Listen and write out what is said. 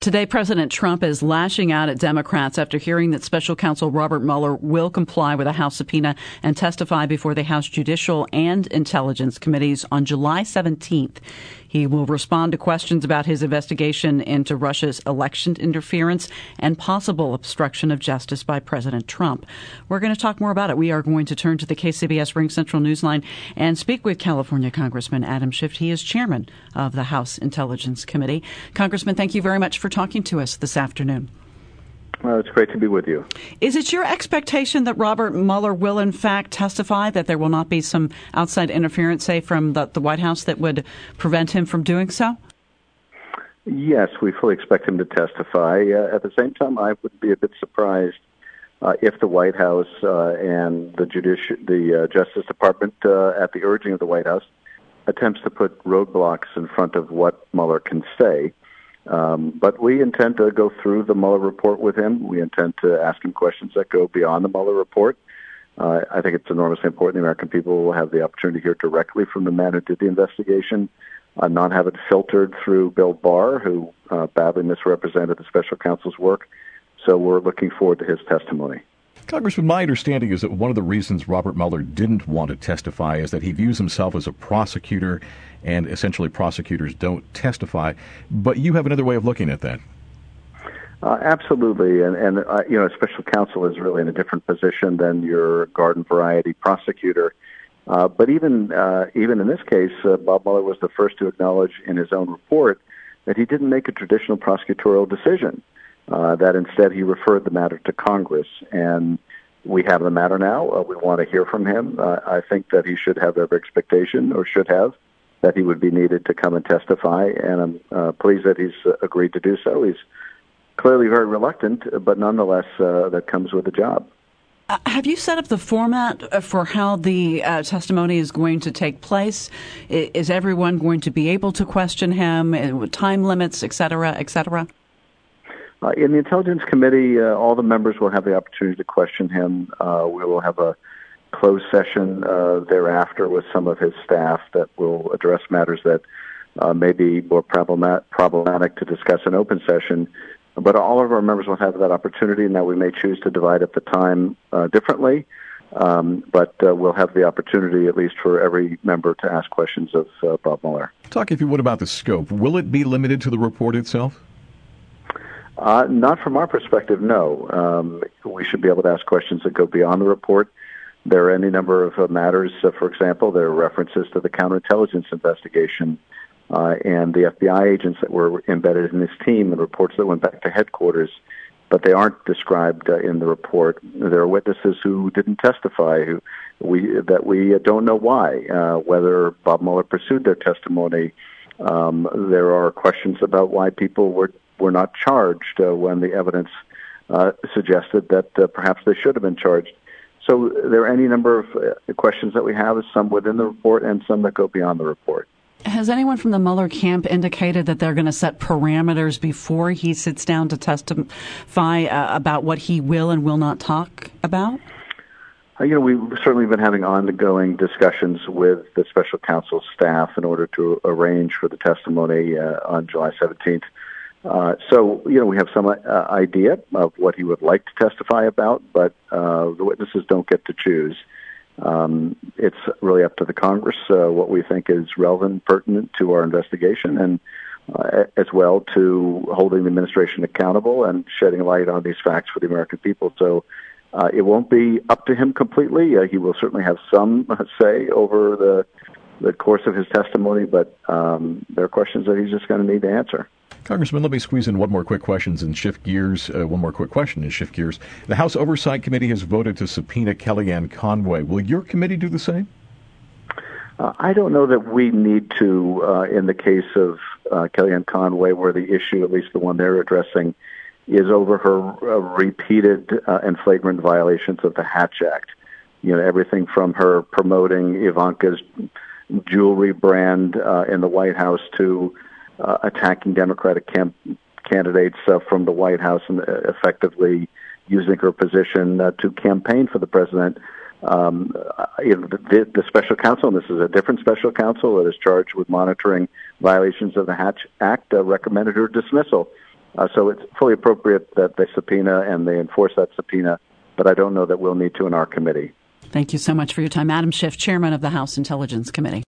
Today, President Trump is lashing out at Democrats after hearing that Special Counsel Robert Mueller will comply with a House subpoena and testify before the House Judicial and Intelligence Committees on July 17th. He will respond to questions about his investigation into Russia's election interference and possible obstruction of justice by President Trump. We're going to talk more about it. We are going to turn to the KCBS Ring Central Newsline and speak with California Congressman Adam Schiff. He is chairman of the House Intelligence Committee. Congressman, thank you very much for talking to us this afternoon. Well, it's great to be with you. Is it your expectation that Robert Mueller will, in fact, testify, that there will not be some outside interference, say, from the White House that would prevent him from doing so? Yes, we fully expect him to testify. At the same time, I would be a bit surprised if the White House and the Justice Department, at the urging of the White House, attempts to put roadblocks in front of what Mueller can say. But we intend to go through the Mueller report with him. We intend to ask him questions that go beyond the Mueller report. I think it's enormously important the American people will have the opportunity to hear directly from the man who did the investigation, not have it filtered through Bill Barr, who badly misrepresented the special counsel's work. So we're looking forward to his testimony. Congressman, my understanding is that one of the reasons Robert Mueller didn't want to testify is that he views himself as a prosecutor, and essentially prosecutors don't testify. But you have another way of looking at that. Absolutely, and a special counsel is really in a different position than your garden variety prosecutor. But even in this case, Bob Mueller was the first to acknowledge in his own report that he didn't make a traditional prosecutorial decision. That instead he referred the matter to Congress, and we have the matter now. We want to hear from him. I think that he should have every expectation, or should have, that he would be needed to come and testify, and I'm pleased that he's agreed to do so. He's clearly very reluctant, but nonetheless, that comes with the job. Have you set up the format for how the testimony is going to take place? Is everyone going to be able to question him, time limits, et cetera, et cetera? In the Intelligence Committee, all the members will have the opportunity to question him. We will have a closed session thereafter with some of his staff that will address matters that may be more problematic to discuss in open session. But all of our members will have that opportunity, and that we may choose to divide up the time differently. But we'll have the opportunity, at least for every member, to ask questions of Bob Mueller. Talk, if you would, about the scope. Will it be limited to the report itself? Not from our perspective, no. We should be able to ask questions that go beyond the report. There are any number of matters. For example, there are references to the counterintelligence investigation and the FBI agents that were embedded in his team, and reports that went back to headquarters, but they aren't described in the report. There are witnesses who didn't testify, that we don't know why, whether Bob Mueller pursued their testimony. There are questions about why people were not charged when the evidence suggested that perhaps they should have been charged. So there are any number of questions that we have, some within the report and some that go beyond the report. Has anyone from the Mueller camp indicated that they're going to set parameters before he sits down to testify about what he will and will not talk about? We've certainly been having ongoing discussions with the special counsel's staff in order to arrange for the testimony on July 17th. So we have some idea of what he would like to testify about, but the witnesses don't get to choose. It's really up to the Congress what we think is relevant and pertinent to our investigation, and as well to holding the administration accountable and shedding light on these facts for the American people. So it won't be up to him completely. He will certainly have some say over the course of his testimony, but there are questions that he's just going to need to answer. Congressman, let me squeeze in one more quick question and shift gears. The House Oversight Committee has voted to subpoena Kellyanne Conway. Will your committee do the same? I don't know that we need to, in the case of Kellyanne Conway, where the issue, at least the one they're addressing, is over her repeated and flagrant violations of the Hatch Act. Everything from her promoting Ivanka's jewelry brand in the White House to attacking Democratic candidates from the White House and effectively using her position to campaign for the president. The special counsel, and this is a different special counsel that is charged with monitoring violations of the Hatch Act, recommended her dismissal. So it's fully appropriate that they subpoena and they enforce that subpoena, but I don't know that we'll need to in our committee. Thank you so much for your time. Adam Schiff, Chairman of the House Intelligence Committee.